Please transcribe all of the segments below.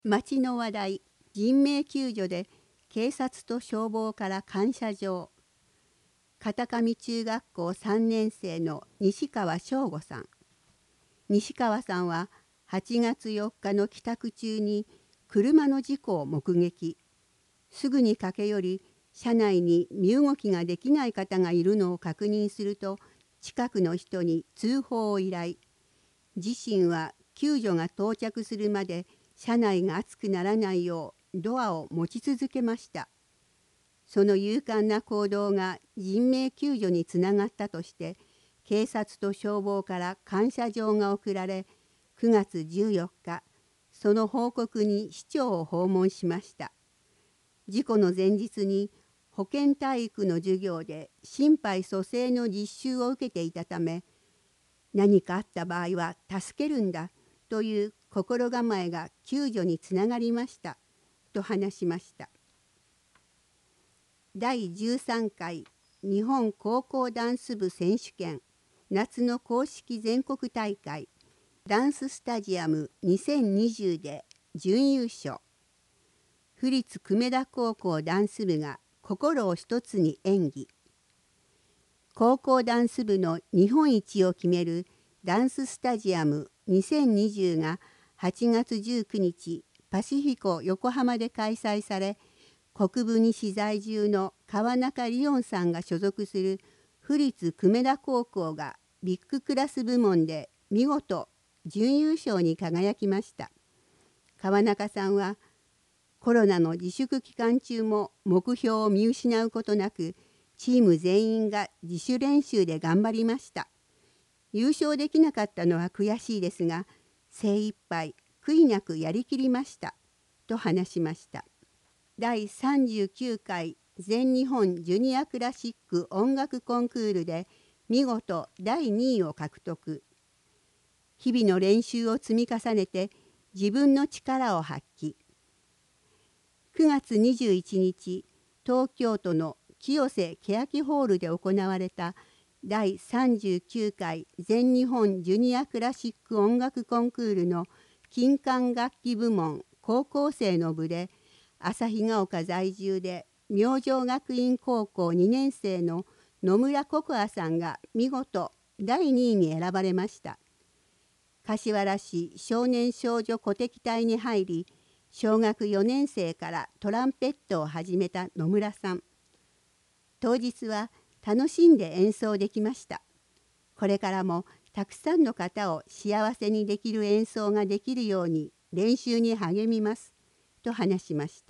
町の話題、人命救助で警察と消防から感謝状。片上中学校3年生の西川翔吾さん。西川さんは8月4日の帰宅中に車の事故を目撃。すぐに駆け寄り、車内に身動きができない方がいるのを確認すると、近くの人に通報を依頼。自身は救助が到着するまで車内が熱くならないようドアを持ち続けました。その勇敢な行動が人命救助につながったとして、警察と消防から感謝状が贈られ、9月14日、その報告に市長を訪問しました。事故の前日に保健体育の授業で心肺蘇生の実習を受けていたため、何かあった場合は助けるんだという心構えが救助につながりましたと話しました。第13回日本高校ダンス部選手権夏の公式全国大会ダンススタジアム2020で準優勝。府立久米田高校ダンス部が心を一つに演技。高校ダンス部の日本一を決めるダンススタジアム2020が8月19日パシフィコ横浜で開催され、国分西在住の川中理音さんが所属する府立久米田高校がビッグクラス部門で見事準優勝に輝きました。川中さんはコロナの自粛期間中も目標を見失うことなく、チーム全員が自主練習で頑張りました。優勝できなかったのは悔しいですが、精一杯悔いなくやりきりましたと話しました。第39回全日本ジュニアクラシック音楽コンクールで見事第2位を獲得。日々の練習を積み重ねて自分の力を発揮。9月21日、東京都の清瀬欅ホールで行われた第39回全日本ジュニアクラシック音楽コンクールの金管楽器部門高校生の部で、旭ヶ丘在住で明星学院高校2年生の野村ココアさんが見事第2位に選ばれました。柏原市少年少女鼓笛隊に入り、小学4年生からトランペットを始めた野村さん。当日は楽しんで演奏できました。これからもたくさんの方を幸せにできる演奏ができるように練習に励みますと話しました。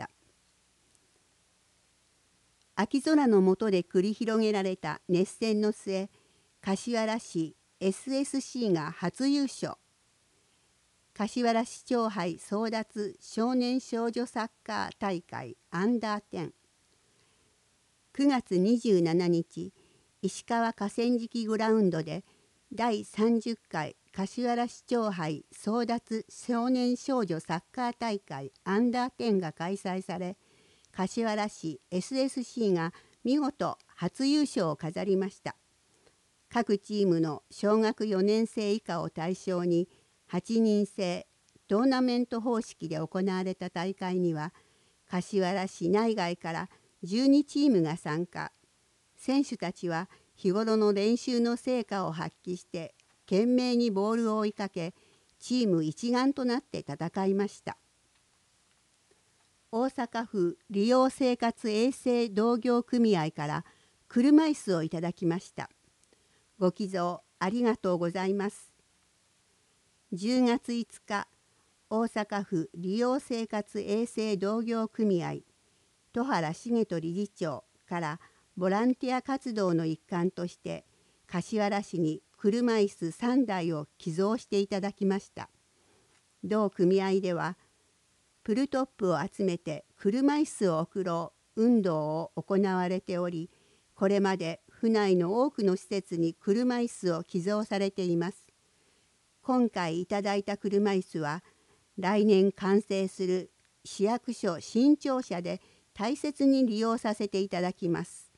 秋空の下で繰り広げられた熱戦の末、柏原市 SSC が初優勝。柏原市長杯争奪少年少女サッカー大会アンダー10。9月27日、石川河川敷グラウンドで第30回柏原市長杯争奪少年少女サッカー大会アンダー10が開催され、柏原市 SSC が見事初優勝を飾りました。各チームの小学4年生以下を対象に8人制トーナメント方式で行われた大会には、柏原市内外から12チームが参加。選手たちは日頃の練習の成果を発揮して懸命にボールを追いかけ、チーム一丸となって戦いました。大阪府利用生活衛生同業組合から車椅子をいただきました。ご寄贈ありがとうございます。10月5日、大阪府利用生活衛生同業組合戸原茂人理事長からボランティア活動の一環として柏原市に車椅子3台を寄贈していただきました。同組合ではプルトップを集めて車椅子を送ろう運動を行われており、これまで府内の多くの施設に車椅子を寄贈されています。今回いただいた車椅子は来年完成する市役所新庁舎で大切に利用させていただきます。